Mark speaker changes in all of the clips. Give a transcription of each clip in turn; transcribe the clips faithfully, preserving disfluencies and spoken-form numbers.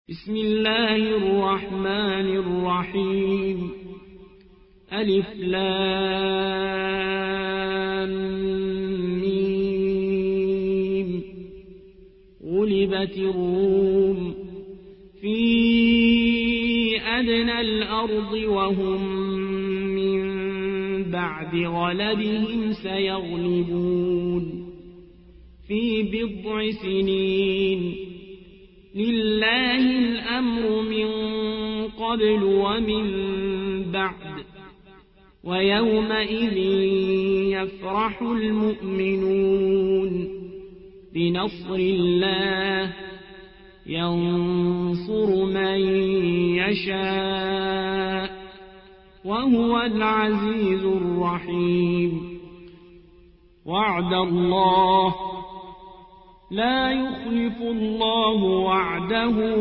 Speaker 1: بسم الله الرحمن الرحيم. ألف لام ميم. غلبت الروم في أدنى الأرض وهم من بعد غلبهم سيغلبون في بضع سنين. لله الأمر من قبل ومن بعد ويومئذ يفرح المؤمنون بنصر الله ينصر من يشاء وهو العزيز الرحيم. وعد الله لا يخلف الله وعده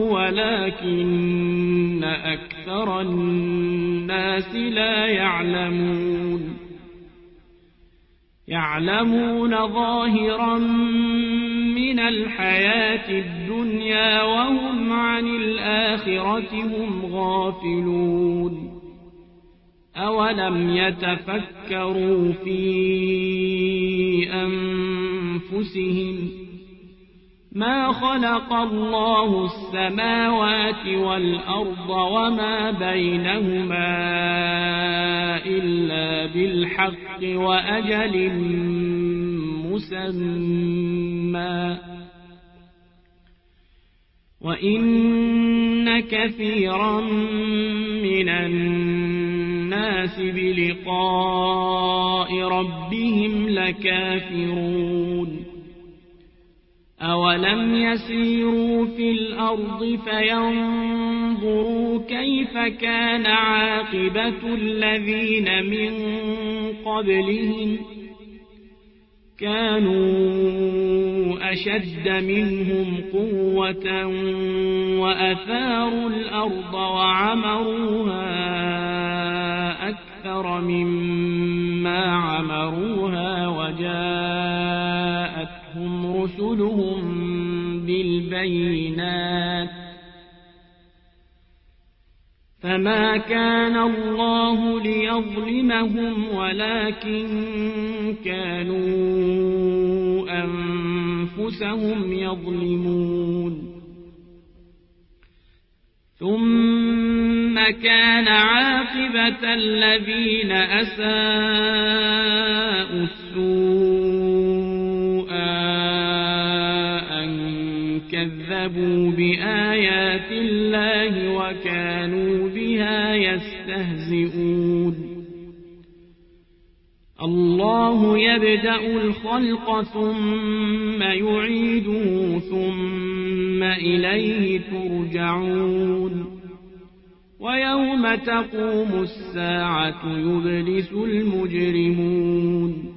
Speaker 1: ولكن أكثر الناس لا يعلمون. يعلمون ظاهرا من الحياة الدنيا وهم عن الآخرة هم غافلون. أولم يتفكروا في أنفسهم ما خلق الله السماوات والأرض وما بينهما إلا بالحق وأجل مسمى وإن كثيرا من الناس بلقاء ربهم لكافرون. أولم يسيروا في الأرض فينظروا كيف كان عاقبة الذين من قبلهم كانوا أشد منهم قوة وأثاروا الأرض وعمروها أكثر مما عمروها وجاءتهم رسلهم بالبينات فما كان الله ليظلمهم ولكن كانوا أنفسهم يظلمون. ثم كان عاقبة الذين أساءوا السوء أن كذبوا بآيات الله وكانوا بها يستهزئون. الله يبدأ الخلق ثم يعيده ثم إليه ترجعون. ويوم تقوم الساعة يبلس المجرمون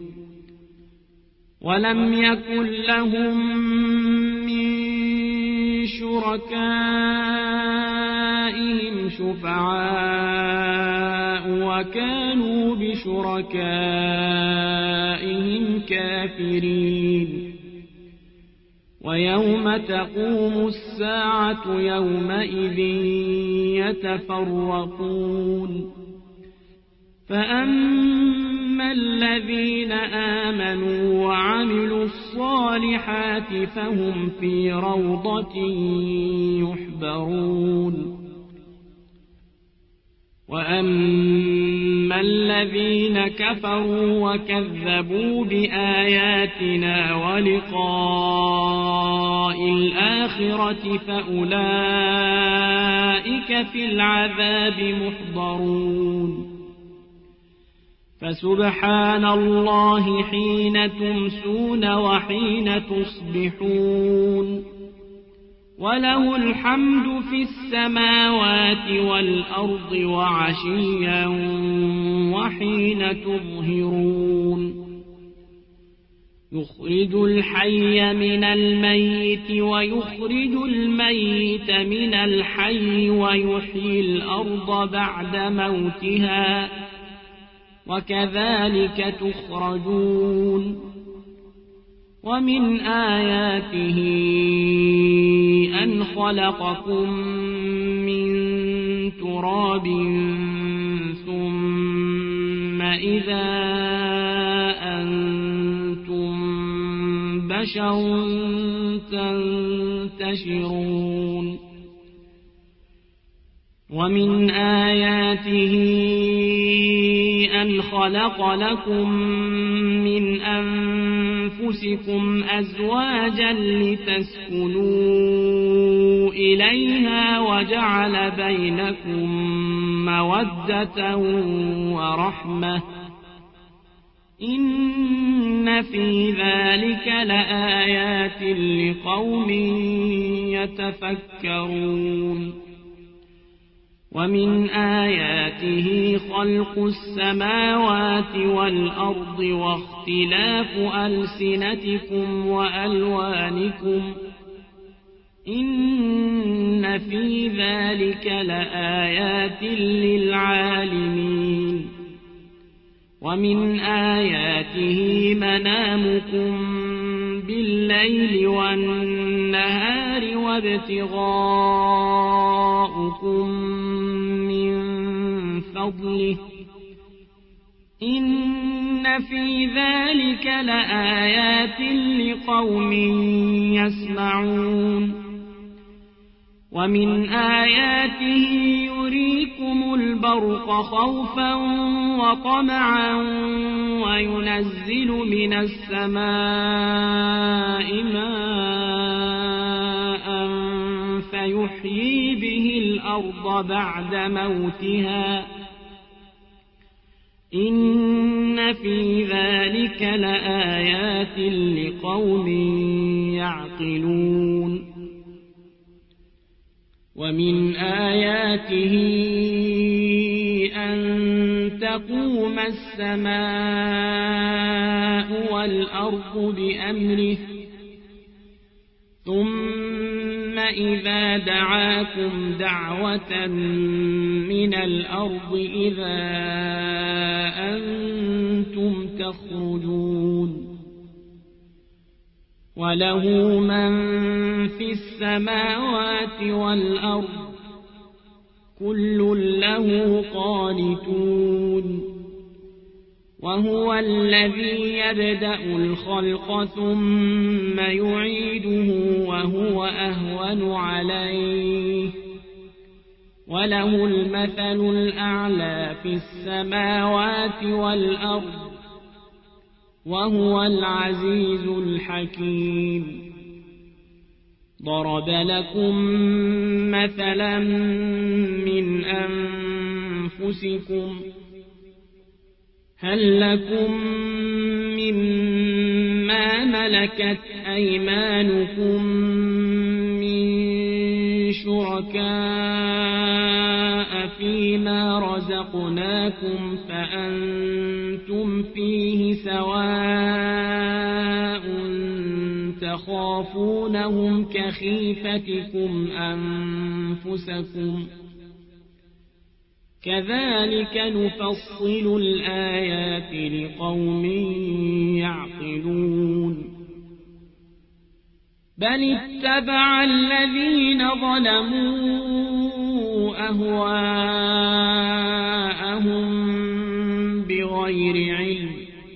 Speaker 1: ولم يكن لهم من شركائهم شفعاء وكانوا بشركائهم كافرين. ويوم تقوم الساعة يومئذ يتفرقون. فأما الذين آمنوا وعملوا الصالحات فهم في روضة يحبرون. وأما الذين كفروا وكذبوا بآياتنا ولقاء الآخرة فأولئك في العذاب محضرون. فسبحان الله حين تمسون وحين تصبحون وله الحمد في السماوات والأرض وعشيا وحين تظهرون. يخرج الحي من الميت ويخرج الميت من الحي ويحيي الأرض بعد موتها وكذلك تخرجون. ومن آياته أن خلقكم من تراب ثم إذا أنتم بشر تنتشرون ومن آياته أن خلق لكم من أنفسكم أزواجا لتسكنوا إليها وجعل بينكم مودة ورحمة إن في ذلك لآيات لقوم يتفكرون ومن آياته خلق السماوات والأرض واختلاف ألسنتكم وألوانكم إن في ذلك لآيات للعالمين ومن آياته منامكم بالليل والنهار وابتغاؤكم من فضله إن في ذلك لآيات لقوم يسمعون ومن آياته يريكم البرق خوفا وطمعا وينزل من السماء ماء فيحيي به الأرض بعد موتها إن في ذلك لآيات لقوم يعقلون ومن آياته أن تقوم السماء والأرض بأمره ثم إذا دعاكم دعوة من الأرض إذا أنتم تخرجون وله من في السماوات والأرض كل له قانتون وهو الذي يبدأ الخلق ثم يعيده وهو أهون عليه وله المثل الأعلى في السماوات والأرض وهو العزيز الحكيم ضرب لكم مثلا من أنفسكم هل لكم مما ملكت أيمانكم من شركاء فيما رزقناكم فأنتم فيه سواء تخافونهم كخيفتكم أنفسكم كذلك نفصل الآيات لقوم يعقلون بل اتبع الذين ظلموا أهواءهم بغير علم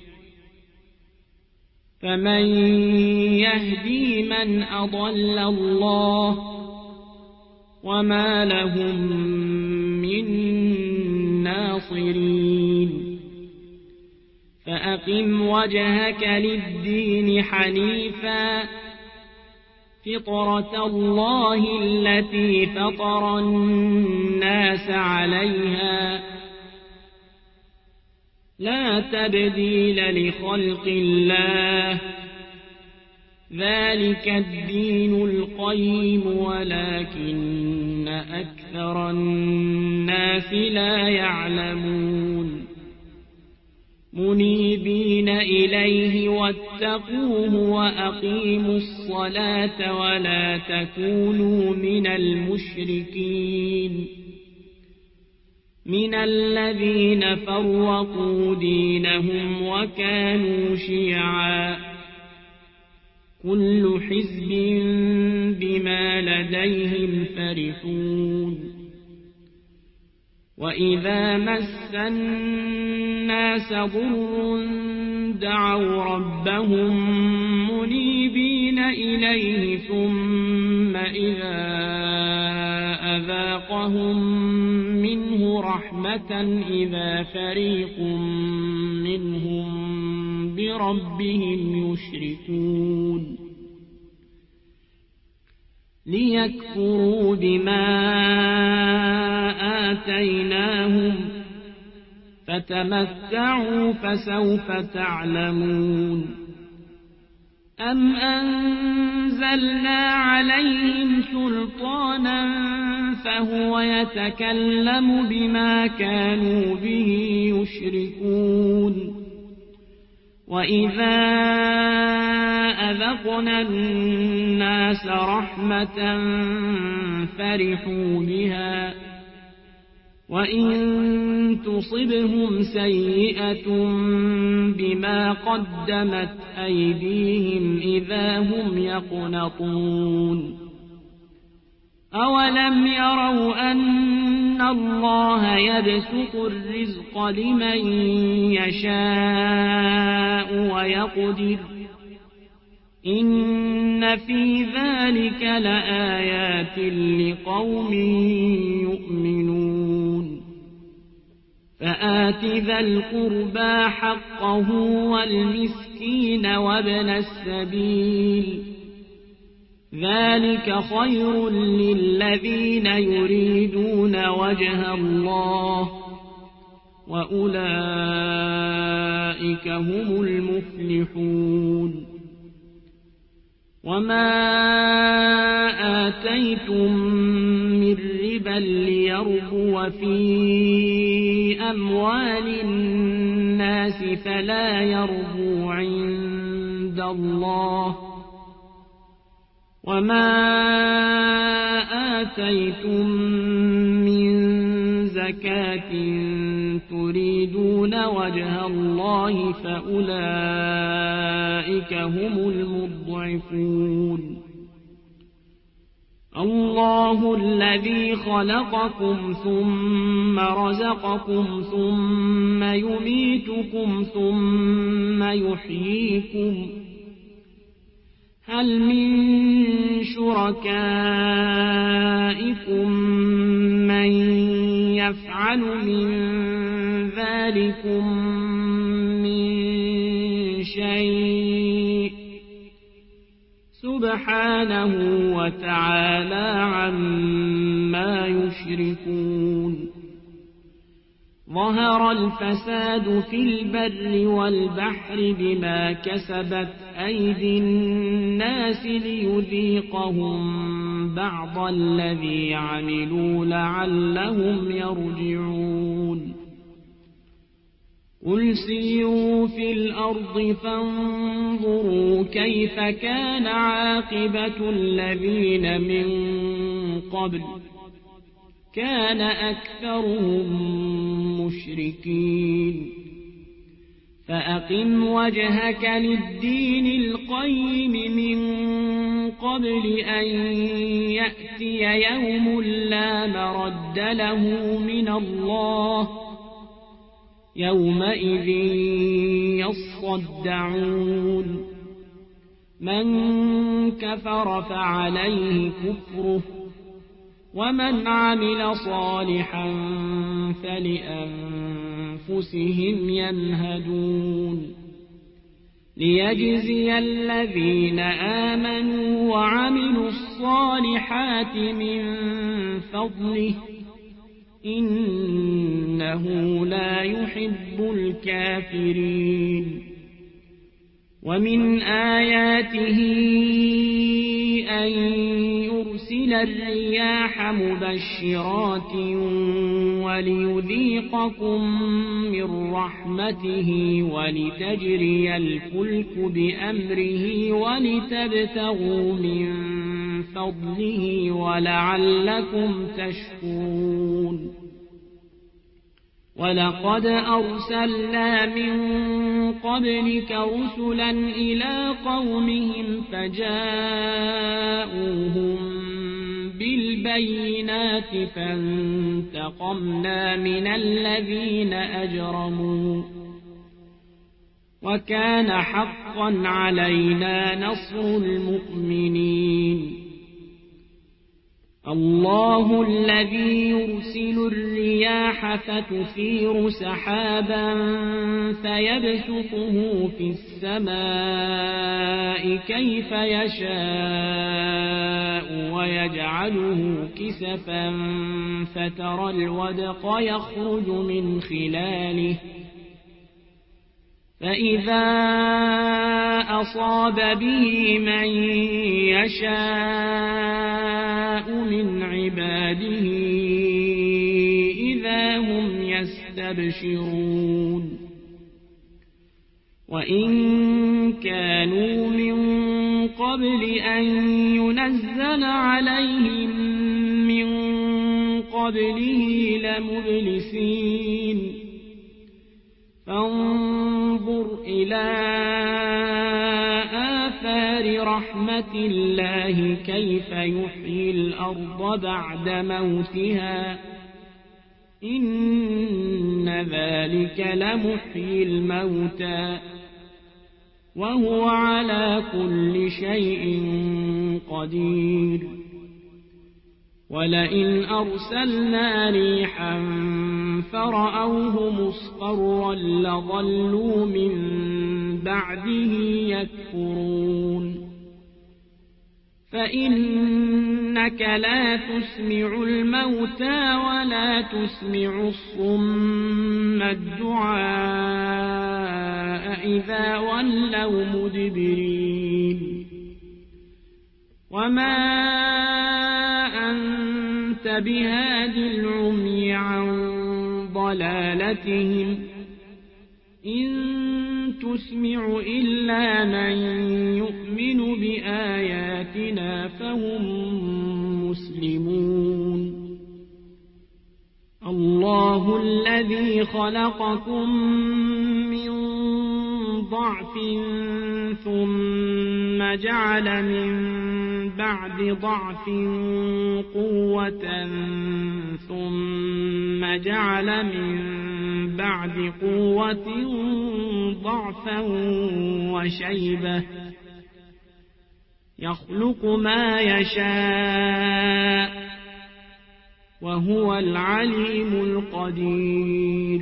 Speaker 1: فمن يهدي من أضل الله وما لهم من ناصرين فأقم وجهك للدين حنيفا فطرة الله التي فطر الناس عليها لا تبديل لخلق الله ذلك الدين القيم ولكن أكثر الناس لا يعلمون منيبين إليه واتقوه وأقيموا الصلاة ولا تكونوا من المشركين من الذين فرقوا دينهم وكانوا شيعا كل حزب بما لديهم فرحون وإذا مس الناس ضر دعوا ربهم منيبين إليه ثم إذا أذاقهم منه رحمة إذا فريق منهم بربهم يشركون ليكفروا بما آتيناهم فتمتعوا فسوف تعلمون أم أنزلنا عليهم سلطانا فهو يتكلم بما كانوا به يشركون وإذا أذقنا الناس رحمة فرحوا بها وإن تصبهم سيئة بما قدمت أيديهم إذا هم يقنطون أولم يروا أن الله يبسط الرزق لمن يشاء ويقدر إن في ذلك لآيات لقوم يؤمنون فآت ذا القربى حقه والمسكين وابن السبيل ذلك خير للذين يريدون وجه الله وأولئك هم المفلحون وما آتيتم من ربا ليربو في أموال الناس فلا يربو عند الله وما آتيتم من زكاة تريدون وجه الله فأولئك هم المضعفون الله الذي خلقكم ثم رزقكم ثم يميتكم ثم يحييكم هل من شركائكم من يفعل من ذلكم من شيء سبحانه وتعالى عما يشركون ظهر الفساد في البر والبحر بما كسبت أيدي الناس ليذيقهم بعض الذي عملوا لعلهم يرجعون قل سيروا في الأرض فانظروا كيف كان عاقبة الذين من قبل كان أكثرهم مشركين فأقم وجهك للدين القيم من قبل أن يأتي يوم لا مرد له من الله يومئذ يصدعون من كفر فعليه كفره ومن عمل صالحا فلأنفسهم يمهدون ليجزي الذين آمنوا وعملوا الصالحات من فضله إنه لا يحب الكافرين ومن آياته أن يرسل الرياح مبشرات وليذيقكم من رحمته ولتجري الفلك بأمره ولتبتغوا من فضله ولعلكم تشكرون ولقد أرسلنا من قبلك رسلا إلى قومهم فجاءوهم بالبينات فانتقمنا من الذين أجرموا وكان حقا علينا نصر المؤمنين الله الذي يرسل الرياح فتثير سحابا فيبسطه في السماء كيف يشاء ويجعله كسفا فترى الودق يخرج من خلاله فإذا أصاب به من يشاء من عباده إذا هم يستبشرون وإن كانوا من قبل أن ينزل عليهم من قبله لمبلسين فانظر إلى آثار رحمة الله كيف يحيي الأرض بعد موتها إن ذلك لمحيي الموتى وهو على كل شيء قدير ولئن أرسلنا ريحا فرأوه مصفرا لظلوا من بعده يكفرون فإنك لا تسمع الموتى ولا تسمع الصم الدعاء إذا ولوا مدبرين وما أنت بهاد العمي عن ضلالتهم إن تسمع إلا من يؤمن بآياتنا فهم مسلمون الله الذي خلقكم من ضعف ثم جعل من بعد ضعف قوة ثم جعل من بعد قوة ضعفا وشيبة يخلق ما يشاء وهو العليم القدير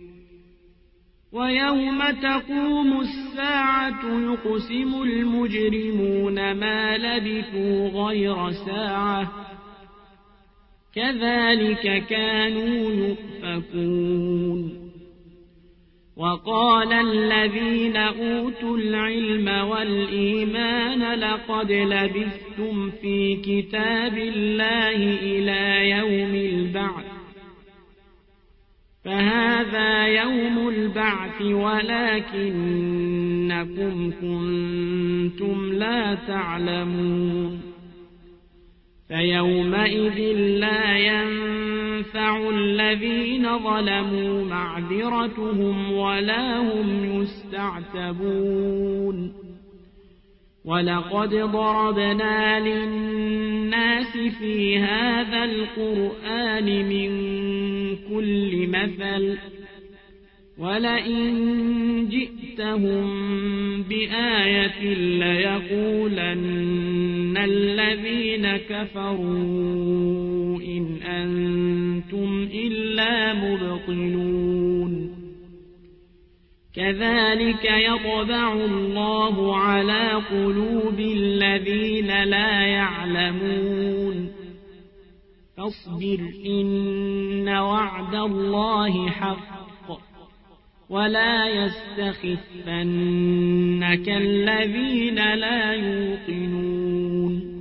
Speaker 1: ويوم تقوم الساعة يقسم المجرمون ما لبثوا غير ساعة كذلك كانوا يؤفكون وقال الذين أوتوا العلم والإيمان لقد لبثتم في كتاب الله إلى يوم البعث فهذا يوم البعث ولكنكم كنتم لا تعلمون فيومئذ لا ينفع الذين ظلموا معذرتهم ولا هم يستعتبون ولقد ضربنا للناس في هذا القرآن من كل مثل ولئن جئتهم بآية ليقولن الذين كفروا إن أنتم إلا مبطلون كذلك يطبع الله على قلوب الذين لا يعلمون فاصبر إن وعد الله حق ولا يستخفنك الذين لا يوقنون